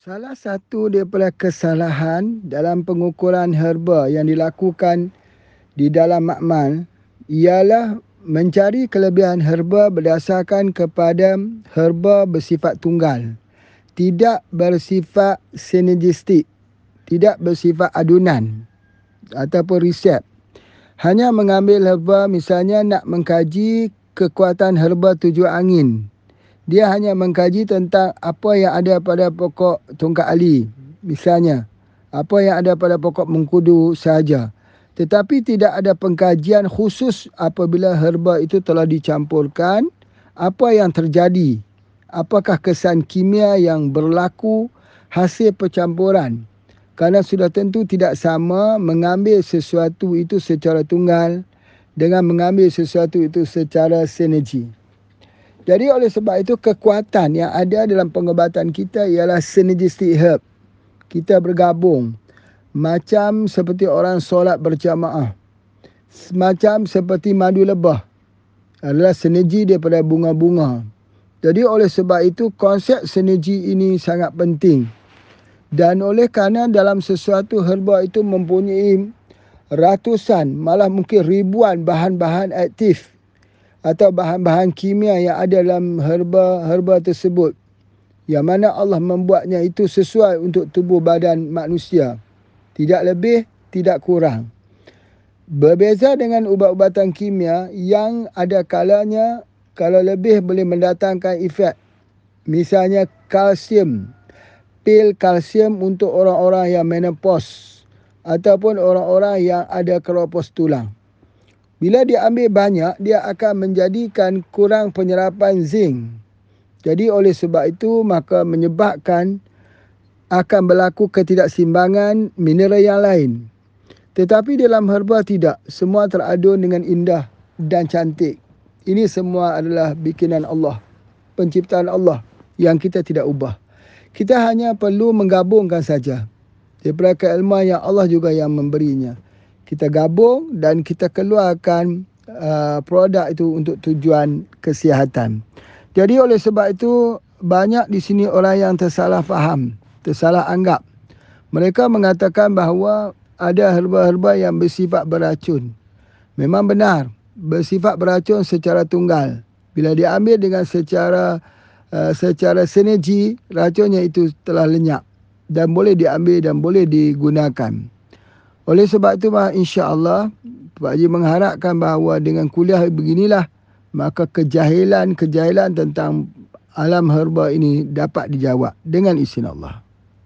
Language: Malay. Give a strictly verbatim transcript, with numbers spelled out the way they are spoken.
Salah satu daripada kesalahan dalam pengukuran herba yang dilakukan di dalam makmal ialah mencari kelebihan herba berdasarkan kepada herba bersifat tunggal, tidak bersifat sinergistik, tidak bersifat adunan ataupun resep. Hanya mengambil herba, misalnya nak mengkaji kekuatan herba tujuh angin. Dia hanya mengkaji tentang apa yang ada pada pokok tongkat ali, misalnya. Apa yang ada pada pokok mengkudu sahaja. Tetapi tidak ada pengkajian khusus apabila herba itu telah dicampurkan, apa yang terjadi. Apakah kesan kimia yang berlaku hasil percampuran. Kerana sudah tentu tidak sama mengambil sesuatu itu secara tunggal dengan mengambil sesuatu itu secara sinergi. Jadi oleh sebab itu kekuatan yang ada dalam pengobatan kita ialah synergistic herb. Kita bergabung. Macam seperti orang solat berjamaah. Macam seperti madu lebah. Adalah sinergi daripada bunga-bunga. Jadi oleh sebab itu konsep sinergi ini sangat penting. Dan oleh kerana dalam sesuatu herba itu mempunyai ratusan, malah mungkin ribuan bahan-bahan aktif atau bahan-bahan kimia yang ada dalam herba-herba tersebut, yang mana Allah membuatnya itu sesuai untuk tubuh badan manusia, tidak lebih, tidak kurang. Berbeza dengan ubat-ubatan kimia yang ada kalanya kalau lebih boleh mendatangkan efek. Misalnya kalsium, pil kalsium untuk orang-orang yang menopause ataupun orang-orang yang ada keropos tulang. Bila dia ambil banyak, dia akan menjadikan kurang penyerapan zinc. Jadi oleh sebab itu, maka menyebabkan akan berlaku ketidakseimbangan mineral yang lain. Tetapi dalam herba tidak. Semua teradun dengan indah dan cantik. Ini semua adalah bikinan Allah. Penciptaan Allah yang kita tidak ubah. Kita hanya perlu menggabungkan saja. Daripada keilmuan yang Allah juga yang memberinya. Kita gabung dan kita keluarkan uh, produk itu untuk tujuan kesihatan. Jadi oleh sebab itu banyak di sini orang yang tersalah faham, tersalah anggap. Mereka mengatakan bahawa ada herba-herba yang bersifat beracun. Memang benar, bersifat beracun secara tunggal. Bila diambil dengan secara uh, secara sinergi, racunnya itu telah lenyap dan boleh diambil dan boleh digunakan. Oleh sebab itu, insya-Allah Pak Haji mengharapkan bahawa dengan kuliah beginilah, maka kejahilan-kejahilan tentang alam herba ini dapat dijawab dengan izin Allah.